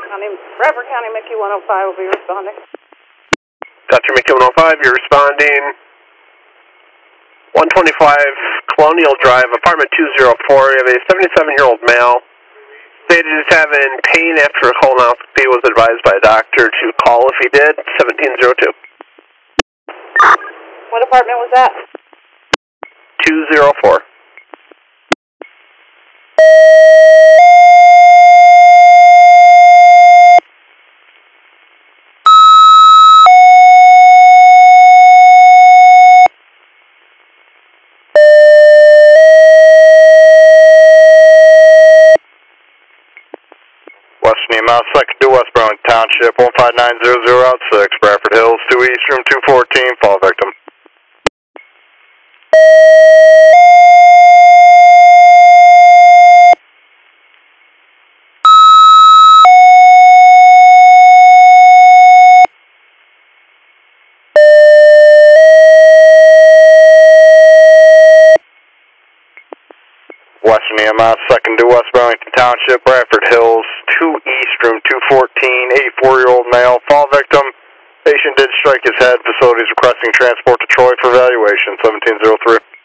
Bradford County, Mickey 105 will be responding. Dr. Mickey 105, you're responding. 125 Colonial Drive, apartment 204. You have a 77-year-old male. Stated he's having pain after a colonoscopy. Was advised by a doctor to call if he did. 1702. What apartment was that? 204. Western EMS, 2nd to West Burlington Township, 15900 out 6, Bradford Hills, 2 East, room 214, fall victim. Western EMS, 2nd to West Burlington Township, Bradford Hills, 2 East, room 214, 84-year-old male, fall victim. Patient did strike his head. Facilities requesting transport to Troy for evaluation, 1703.